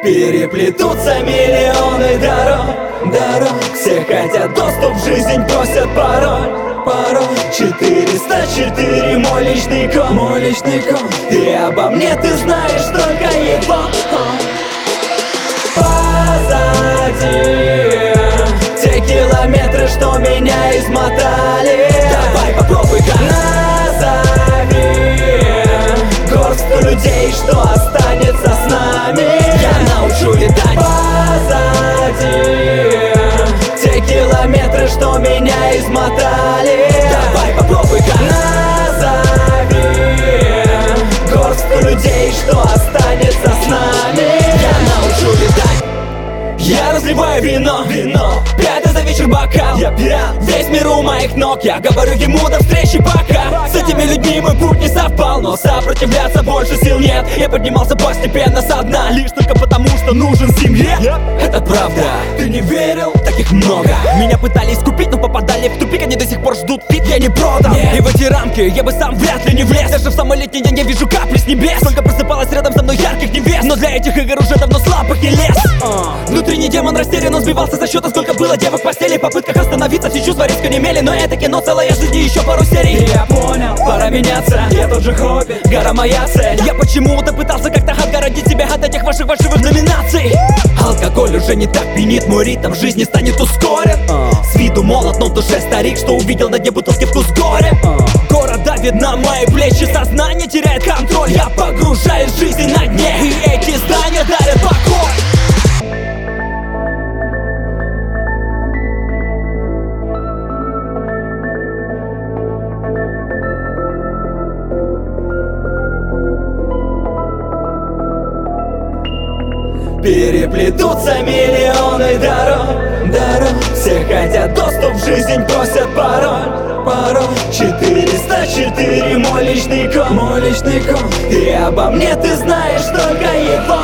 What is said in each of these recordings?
Переплетутся миллионы дорог, все хотят доступ в жизнь, просят пароль. 404 мой личный код. И обо мне ты знаешь только его. Позади те километры, что меня измотали. Давай попробуй-ка. Назови горстку людей, что останется с нами. Я научу летать. Позади те километры, что меня измотали. Давай попробуй-ка. Назови горстку людей, что останется с нами. Я научу летать. Я разливаю вино, пьяный за вечер бокал. Я пьян, весь мир у моих ног. Я говорю ему до встречи пока. С этими людьми мой путь не совпал, но сопротивляться больше сил нет. Я поднимался постепенно со дна, лишь только потому, что нужен семье. Это правда, ты не верил? Таких много. Меня пытались купить, но попадали в тупик. Они до сих пор ждут фит, я не продал. И в эти рамки я бы сам вряд ли не влез. Даже в самый летний день я вижу капли с небес. Сколько просыпалось рядом со мной ярких невест, но для этих игр уже давно слабых не лез. Внутренний демон растерян, он сбивался за счета, сколько было девок в постели. В попытках остановиться все чувства резко немели. Но это кино, целая жизнь и еще пару серий. И я понял, пора меняться, я тот же хобби, гора моя цель. Я почему-то пытался как-то отгородить себя от этих ваших фальшивых номинаций. Алкоголь уже не так пьянит, мой ритм в жизни станет ускорен. С виду молод, но в душе старик, что увидел на дне бутылки вкус горя. Город давит на мои плечи, сознание теряет контроль. Я погружаюсь в жизнь на дне, и эти знания дарят покой. Переплетутся миллионы дорог, все хотят доступ в жизнь, просят пароль. 404 мой личный код. И обо мне ты знаешь только его.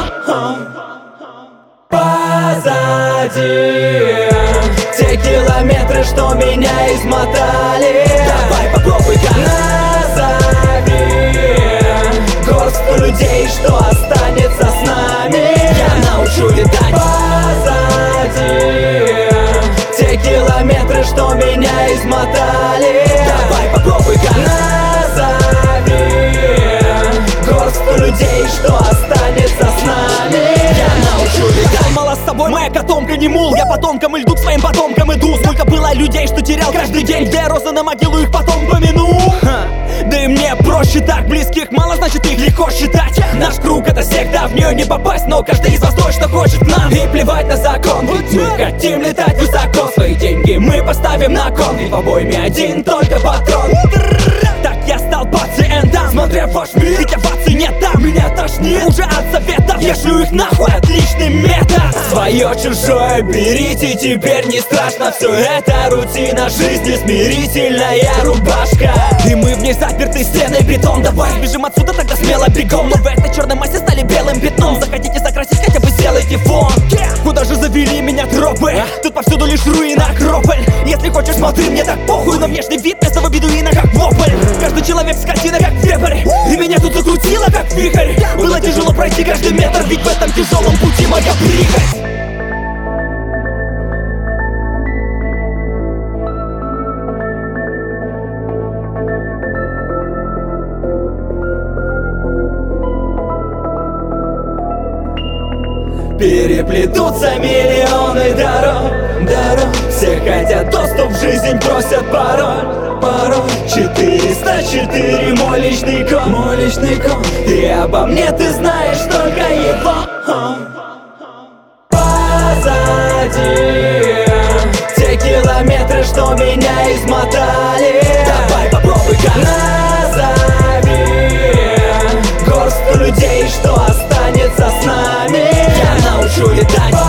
Позади те километры, что меня измотали. Давай попробуй-ка. Назови горстку людей, что останется с нами. Я научу летать. Позади те километры, что меня измотали. Давай попробуй-ка. Назови горстку людей, что останется с нами. Я научу летать. Мало с собой, моя котомка не мул. Я по тонкому льду к своим потомкам иду. Сколько было людей, что терял каждый день, где розы на могилу их потом помяну. Да и мне проще так, близких мало, значит их легко считать. Наш круг это секта, в нее не попасть, но каждый из вас точно хочет нам. И плевать на закон, мы хотим летать высоко. Свои деньги мы поставим на кон, и в обойме один только патрон. Так я стал пациентом, смотря ваш мир, ведь оваций нет там. Меня тошнит уже от советов, я шлю их нахуй, отличный метод. Свое чужое берите, теперь не страшно. Все это рутина жизни, смирительная рубашка. И мы в ней заперты стеной бетон. Давай бежим отсюда, тогда смело бегом. Но в этой черной массе стали белым пятном. Захотите закрасить, хотя бы сделайте фон. Куда же завели меня тропы? Тут повсюду лишь руина, акрополь. Если хочешь, смотри, мне так похуй. Но внешний вид местного бедуина как вопль. Каждый человек скотина как вепрь. И меня тут закрутило как вихрь. Было тяжело пройти каждый метр, ведь в этом тяжелом пути моя прихоть. Переплетутся миллионы дорог, все хотят доступ в жизнь, просят пароль. 404 мой личный код. И обо мне ты знаешь только его. Позади те километры, что меня измотали. Давай попробуй-ка. Назови горстку людей, что останется с нами. Я научу летать.